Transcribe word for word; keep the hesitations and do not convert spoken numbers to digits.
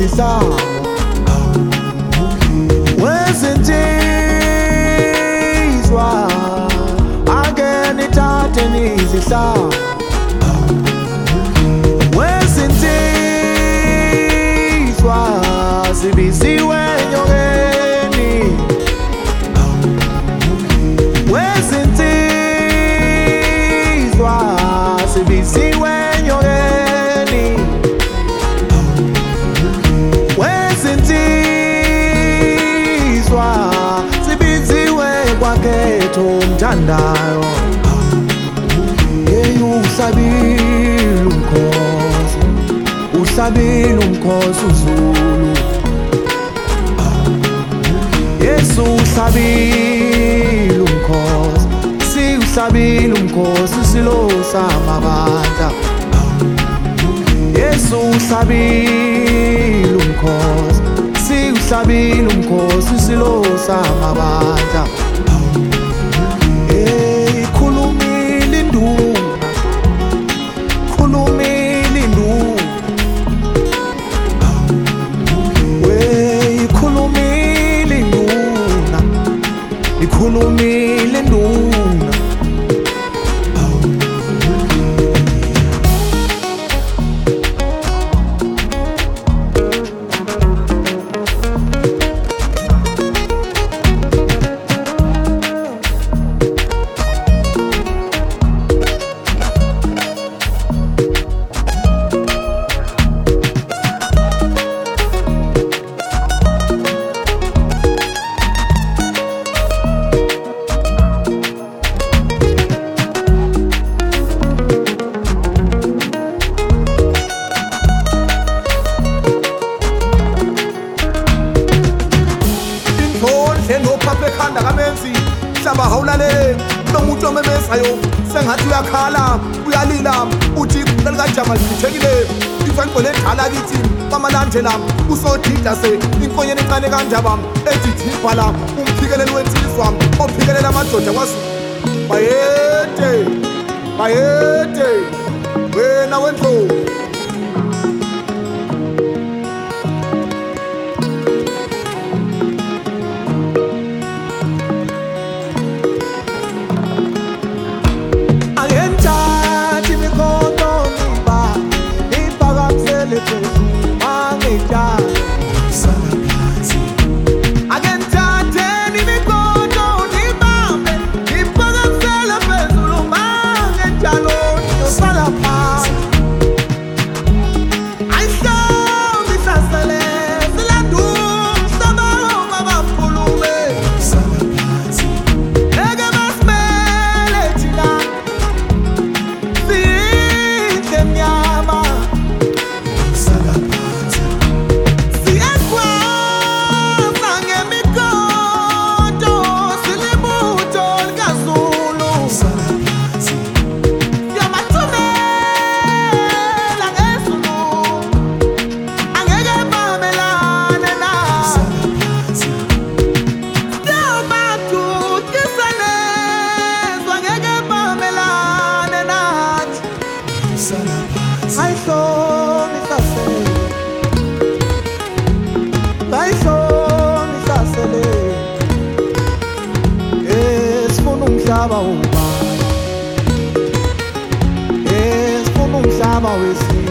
sawo wezinsizwa ake nithathe nizihlawo wezinsizwa zibiziwe enyokeni wezinsizwa zibiziwe enyokeni wezinsizwa zibiziwe kwakhetho umthandayo yeyi uhlabile umkhosi uhlabile umkhosi uZulu Yesu uhlabile umkhosi siwuhlabile umkhosi silosa amabandla Yesu uhlabile umkhosi siwuhlabile umkhosi silosa amabandla hey khulumile induna khulumile induna wey khulumile induna ikhulumile induna ekhanda kamenzi hlaba hawulale nomuntu omemezayo sengathi uyakhala uyalila uthi belikajama lithekile ifanko ledala kithi bamalandela usodida se inkonyeni encane kanjaba ethi thibhala umphikeleli wensizwa ophikelela amadoda kwaZulu bayede bayede wena wendlovu Umhlaba ubani esifuna umhlaba wesi